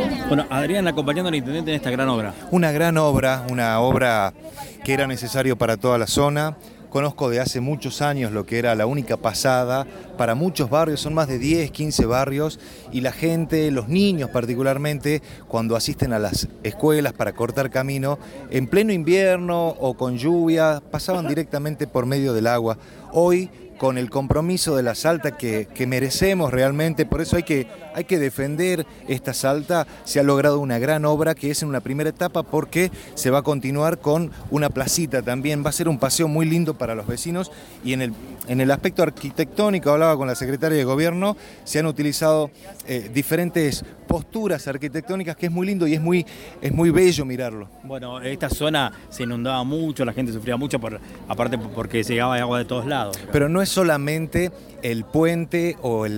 Bueno, Adrián acompañando al intendente en esta gran obra. Una gran obra, una obra que era necesario para toda la zona. Conozco de hace muchos años lo que era la única pasada para muchos barrios, son más de 10, 15 barrios, y la gente, los niños particularmente, cuando asisten a las escuelas para cortar camino, en pleno invierno o con lluvia, pasaban directamente por medio del agua. Hoy, con el compromiso de la Salta que merecemos realmente, por eso hay que defender esta Salta. Se ha logrado una gran obra que es en una primera etapa porque se va a continuar con una placita también, va a ser un paseo muy lindo para los vecinos y en el aspecto arquitectónico, hablaba con la secretaria de Gobierno, se han utilizado diferentes posturas arquitectónicas que es muy lindo y es muy bello mirarlo. Bueno, esta zona se inundaba mucho, la gente sufría mucho, aparte porque se llegaba agua de todos lados. Pero no es solamente el puente o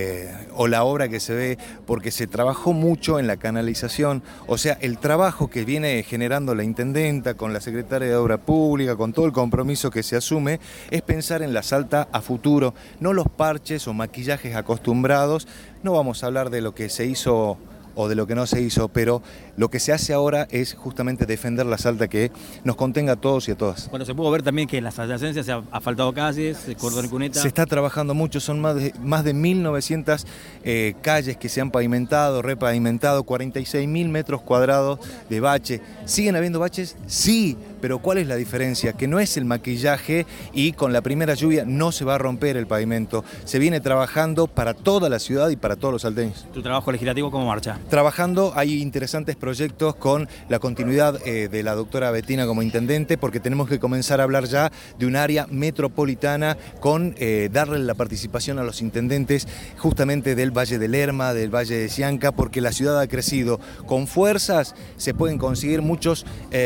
la obra que se ve, porque se trabajó mucho en la canalización, o sea, el trabajo que viene generando la intendenta con la secretaria de Obra Pública, con todo el compromiso que se asume, es pensar en la Salta a futuro, no los parches o maquillajes acostumbrados. No vamos a hablar de lo que se hizo o de lo que no se hizo, pero lo que se hace ahora es justamente defender la Salta que nos contenga a todos y a todas. Bueno, se pudo ver también que en las adyacencias se ha asfaltado calles, cordón y cuneta. Se está trabajando mucho, son más de 1.900 calles que se han pavimentado, repavimentado, 46.000 metros cuadrados de bache. ¿Siguen habiendo baches? Sí, pero ¿cuál es la diferencia? Que no es el maquillaje y con la primera lluvia no se va a romper el pavimento. Se viene trabajando para toda la ciudad y para todos los salteños. ¿Tu trabajo legislativo cómo marcha? Trabajando, hay interesantes proyectos con la continuidad de la doctora Bettina como intendente, porque tenemos que comenzar a hablar ya de un área metropolitana con darle la participación a los intendentes justamente del Valle de Lerma, del Valle de Sianca, porque la ciudad ha crecido. Con fuerzas se pueden conseguir mucho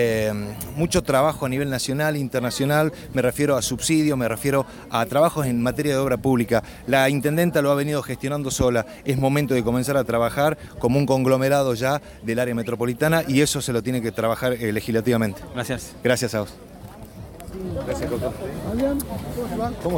trabajo a nivel nacional e internacional, me refiero a subsidios, me refiero a trabajos en materia de obra pública. La intendenta lo ha venido gestionando sola, es momento de comenzar a trabajar como un conglomerado ya del área metropolitana y eso se lo tiene que trabajar legislativamente. Gracias. Gracias a vos. Gracias, Coco.